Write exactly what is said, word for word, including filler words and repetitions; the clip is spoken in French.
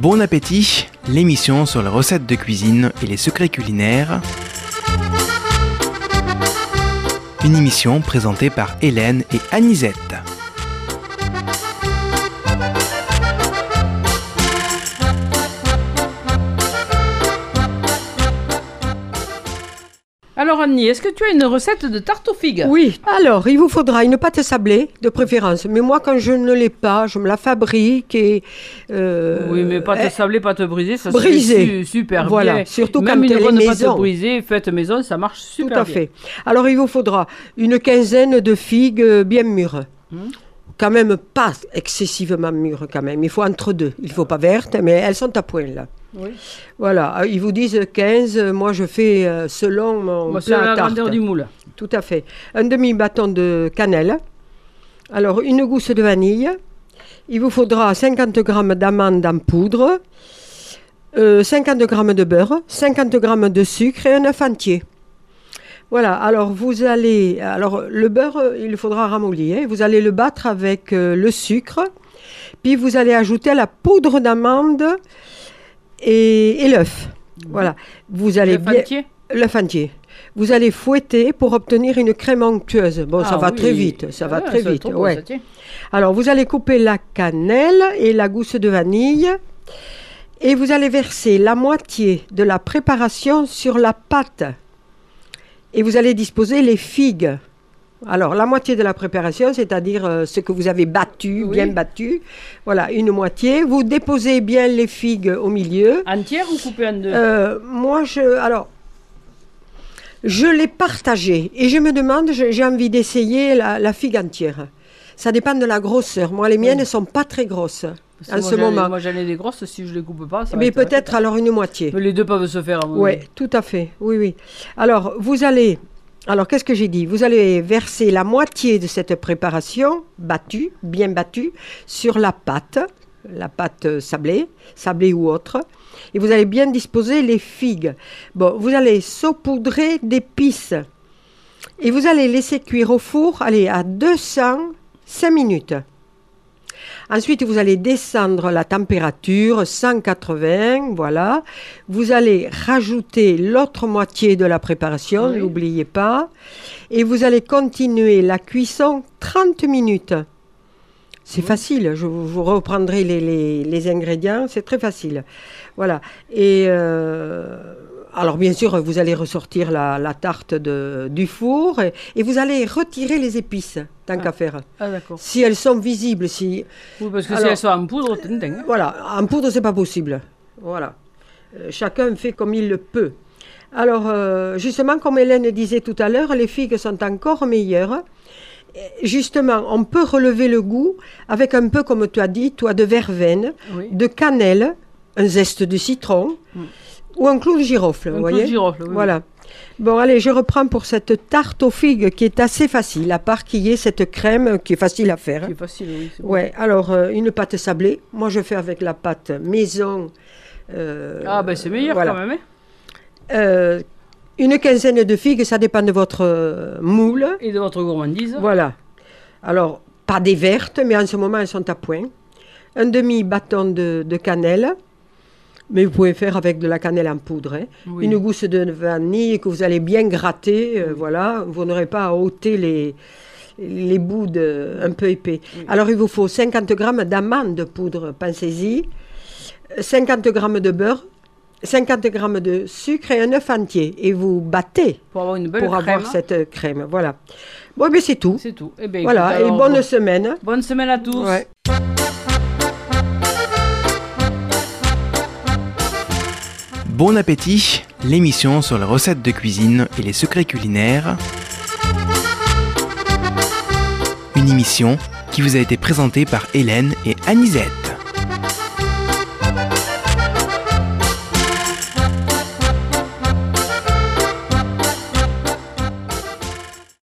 Bon appétit, l'émission sur les recettes de cuisine et les secrets culinaires. Une émission présentée par Hélène et Anisette. Alors Annie, est-ce que tu as une recette de tarte aux figues? Oui, alors il vous faudra une pâte sablée de préférence. Mais moi quand je ne l'ai pas, je me la fabrique et... Euh, oui, mais pâte euh, sablée, pâte brisée, ça brisée. se fait super voilà, bien. surtout Même quand une elle bonne est pâte maison. brisée faite maison, ça marche super bien. Tout à fait. Alors il vous faudra une quinzaine de figues bien mûres. Hum. Quand même pas excessivement mûres quand même. Il faut entre deux. Il ne faut pas vertes, mais elles sont à point là. Oui. Voilà, ils vous disent quinze, moi je fais selon mon moi, plat à la tarte. grandeur du moule. Tout à fait. Un demi-bâton de cannelle. Alors une gousse de vanille. Il vous faudra cinquante grammes d'amandes en poudre, euh, cinquante grammes de beurre, cinquante grammes de sucre et un œuf entier. Voilà, alors vous allez... Alors le beurre, il faudra ramollir. Vous allez le battre avec euh, le sucre. Puis vous allez ajouter la poudre d'amande et, et l'œuf. Mmh. Voilà. Vous allez l'œuf bien... entier L'œuf entier. Vous allez fouetter pour obtenir une crème onctueuse. Bon, ah, ça va oui. très vite. Ça ah, va très ça vite. Ouais. Beau, alors vous allez couper la cannelle et la gousse de vanille. Et vous allez verser la moitié de la préparation sur la pâte. Et vous allez disposer les figues. Alors, la moitié de la préparation, c'est-à-dire euh, ce que vous avez battu, oui. bien battu. Voilà, une moitié. Vous déposez bien les figues au milieu. Entières ou coupées en deux euh, Moi, je... Alors, je l'ai partagé. Et je me demande, j'ai envie d'essayer la, la figue entière. Ça dépend de la grosseur. Moi, les miennes ne oui. sont pas très grosses. En moi, ce moment. Moi, j'en ai des grosses. Si je ne les coupe pas, ça Mais va peut-être être... alors une moitié. Mais les deux peuvent se faire. Oui, tout à fait. Oui, oui. Alors, vous allez... Alors, qu'est-ce que j'ai dit? Vous allez verser la moitié de cette préparation, battue, bien battue, sur la pâte, la pâte sablée, sablée ou autre, et vous allez bien disposer les figues. Bon, vous allez saupoudrer d'épices, et vous allez laisser cuire au four, allez, à deux cents, cinq minutes. Ensuite, vous allez descendre la température, cent quatre-vingts, voilà. Vous allez rajouter l'autre moitié de la préparation, oui. n'oubliez pas. Et vous allez continuer la cuisson trente minutes. C'est oui. facile, je vous, vous reprendrai les, les, les ingrédients, c'est très facile. Voilà. Et... Euh, alors, bien sûr, vous allez ressortir la, la tarte de, du four et, et vous allez retirer les épices, tant ah. qu'à faire. Ah, d'accord. Si elles sont visibles, si... Oui, parce que alors, si elles sont en poudre, tintin. Voilà, en poudre, c'est pas possible. Voilà. Euh, chacun fait comme il le peut. Alors, euh, justement, comme Hélène disait tout à l'heure, les figues sont encore meilleures. Et justement, on peut relever le goût avec un peu, comme tu as dit, toi, de verveine, oui. de cannelle, un zeste de citron... Mm. Ou un clou de girofle, un vous voyez. Un clou de girofle, oui. Voilà. Bon, allez, je reprends pour cette tarte aux figues qui est assez facile, à part qu'il y ait cette crème qui est facile à faire. Qui est facile, oui. C'est ouais, bon. Alors, euh, une pâte sablée. Moi, je fais avec la pâte maison. Euh, ah, ben c'est meilleur voilà. quand même. Hein euh, une quinzaine de figues, ça dépend de votre euh, moule. Et de votre gourmandise. Voilà. Alors, pas des vertes, mais en ce moment, elles sont à point. Un demi-bâton de, de cannelle. Mais vous pouvez faire avec de la cannelle en poudre. Hein. Oui. Une gousse de vanille que vous allez bien gratter. Euh, oui. Voilà. Vous n'aurez pas à ôter les, les bouts de, un peu épais. Oui. Alors, il vous faut cinquante grammes d'amandes de poudre, pensez-y. cinquante grammes de beurre. cinquante grammes de sucre et un œuf entier. Et vous battez pour avoir, une belle pour crème. avoir cette crème. Voilà. Bon, mais c'est tout. C'est tout. Eh bien, voilà. Écoute, et bonne bon. semaine. Bonne semaine à tous. Ouais. Bon appétit, l'émission sur les recettes de cuisine et les secrets culinaires. Une émission qui vous a été présentée par Hélène et Anisette.